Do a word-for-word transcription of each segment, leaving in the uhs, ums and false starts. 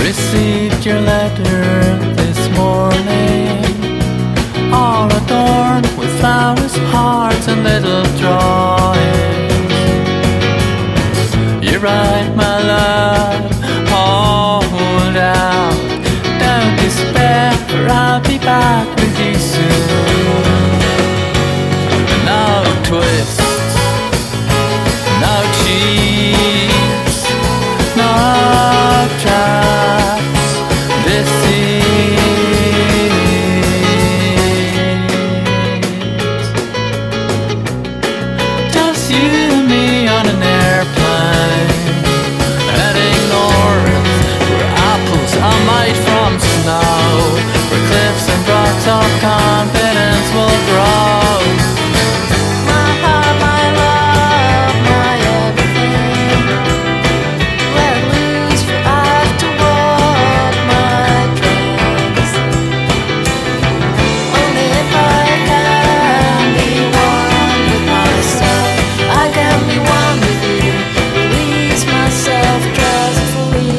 Received your letter this morning, all adorned with flowers, hearts and little drawings. You write, my love, hold out, don't despair, for I'll be back with you soon. No twists, no cheats, no traps. This is just you and me on an airplane, heading north, where apples are made from snow, where cliffs and rocks of confidence will grow. My heart, my love, my everything, let loose for us to walk my dreams. Only if I can be one with myself, I can be one with you, release myself trustfully.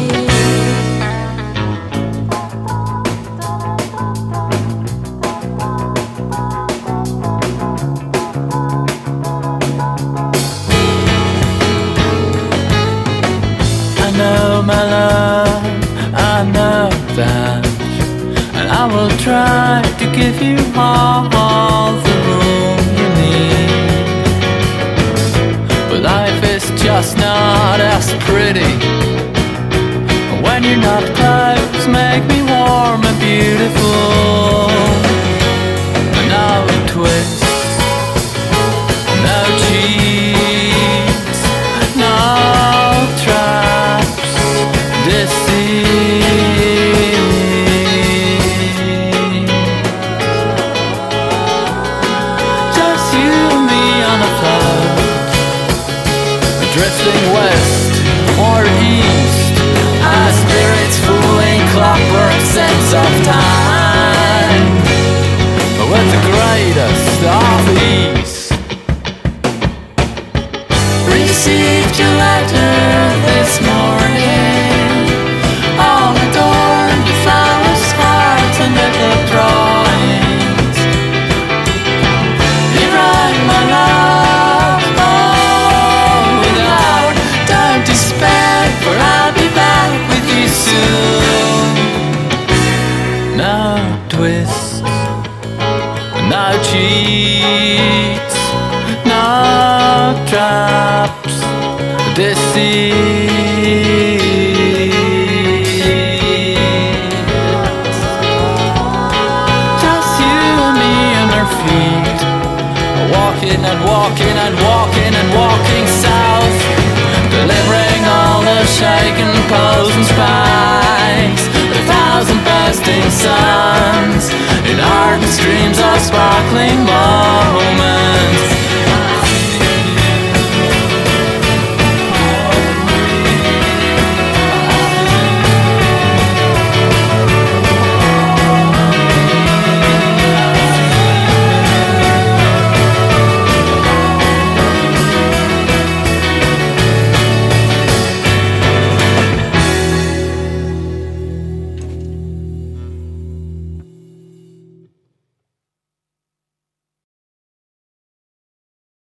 I know, my love, I know that, and I will try to give you all, all the room you need. But life is just not as pretty when you're not close. Make me warm and beautiful. No twists, no cheats, no traps. This is just you and me on a float, drifting west or east, our spirits fooling clockwork sense of time, with the greatest of ease. Received your letter this morning, all adorned with flowers, hearts and little drawings. You write, my love, hold out, don't despair, for I'll be back with you soon. No twists, no cheats, no traps. This is just you and me on our feet, walking and walking and walking and walking south, delivering all the shaken posts and spouts.